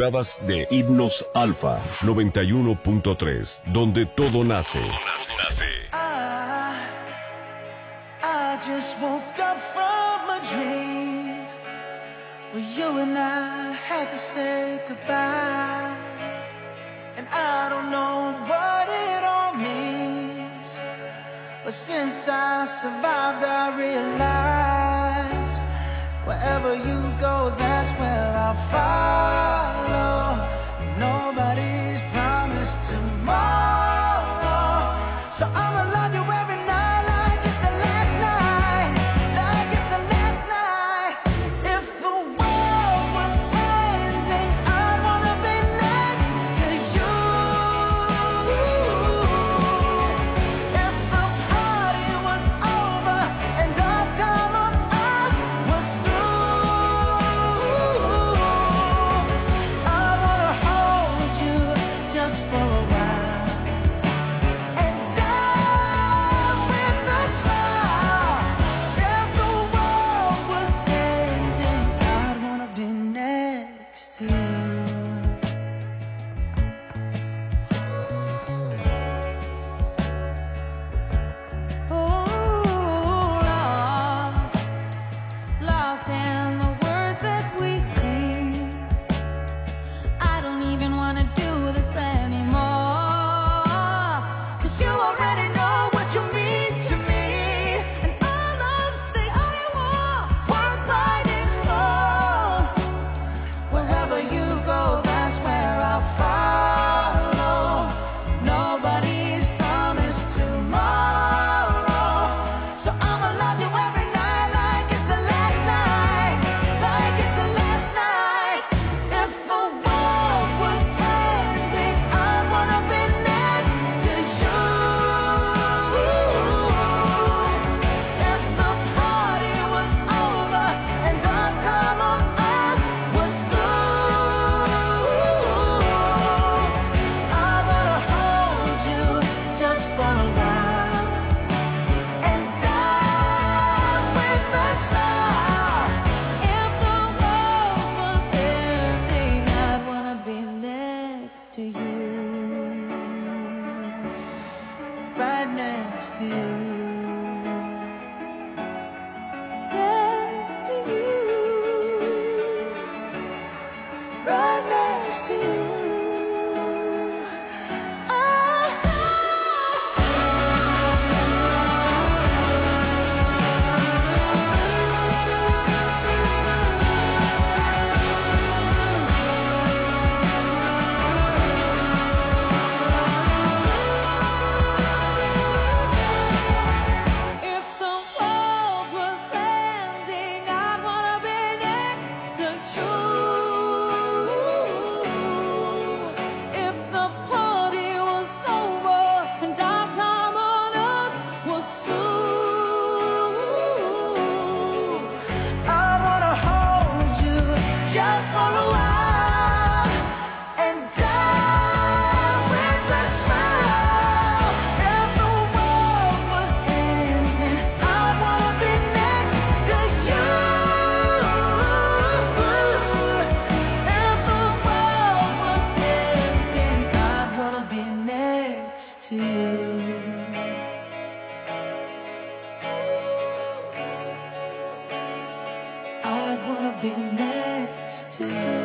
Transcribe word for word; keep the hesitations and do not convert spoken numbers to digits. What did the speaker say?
privadas de Himnos Alfa noventa y uno punto tres, donde todo nace. Todo nace. I, I just woke up from a dream where you and I had to say goodbye, and I don't know what it all means, but since I survived I realized wherever you go, that's where I'll follow. Nobody's promised tomorrow, so I'ma love you every night like it's the last night, like it's the last night. If the world was ending, I'd wanna be next to you. If the party was over and our time on earth was through, I wanna hold you just for a while and dance with a smile. If the world was ending, I'd wanna be next to you. Oh, lost, lost in the words that we sing. I don't even wanna do this anymore, 'cause you already know what you mean to me, and all of the I want was lightning storm. Wherever you go, that's where I'll follow. Nobody's promised tomorrow, so I'ma love you every night like it's the last night, like it's the last night. If the world was ending, I'd wanna be next to you. If the party was over and our time on earth was through, I wanna hold you just for a while and dance with a smile. If the world was ending, I'd wanna be next to you, right next to you, next to you, right next to you. If the world was ending, I'd wanna be next to you. If the party was over and our time on earth was through, I wanna hold you just for a while and dance with a smile. If the world was ending, I'd wanna be next to you. If the world was ending, I'd wanna be next to you. I'd wanna be next to you.